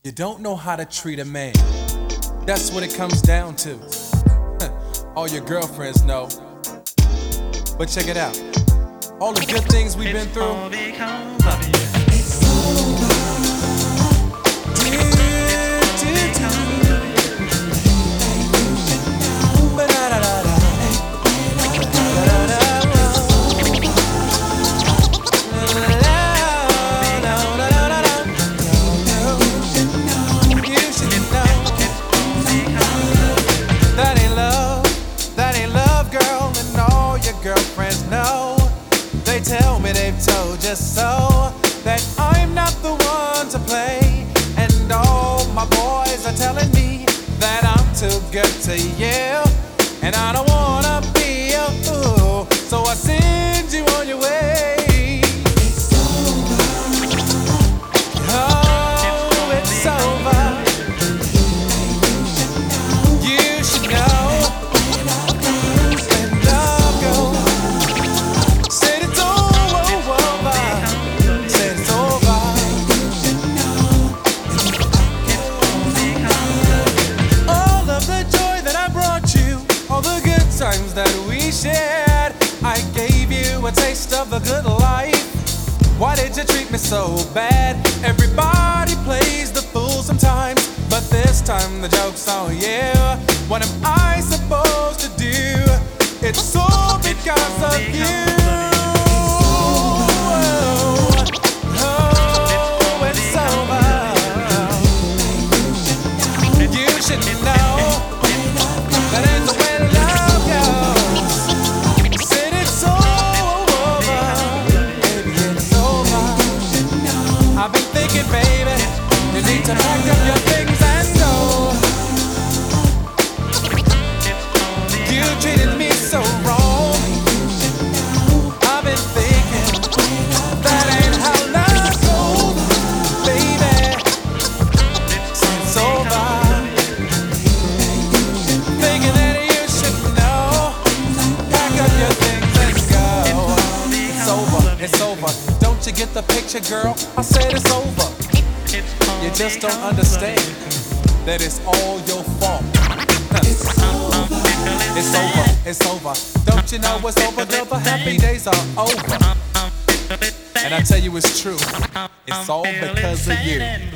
You don't know how to treat a man. That's what it comes down to. All your girlfriends know. But check it out. All the good things we've been through. It's over. Girlfriends know, they tell me they've told you so, that I'm not the one to play. And all my boys are telling me that I'm too good to you, and I don't wanna be a fool, so I send you on your way. It's over. Oh, it's over. You should know. Times that we shared, I gave you a taste of the good life. Why did you treat me so bad? Everybody plays the fool sometimes, but this time the joke's on you. What am I supposed to do? It's all because of you. Oh, it's over. You should know that ain't the way. I've been thinking, baby, you need to pack up your things and go. You treated me so wrong. I've been thinking, that ain't how love goes, baby. It's over. Thinking that you should know. Pack up your things and go. It's over, it's over. Don't you get the picture, girl? I said it's over. You just don't understand that it's all your fault. It's over. It's over. It's over. Don't you know it's over, girl? The happy days are over. And I tell you it's true. It's all because of you.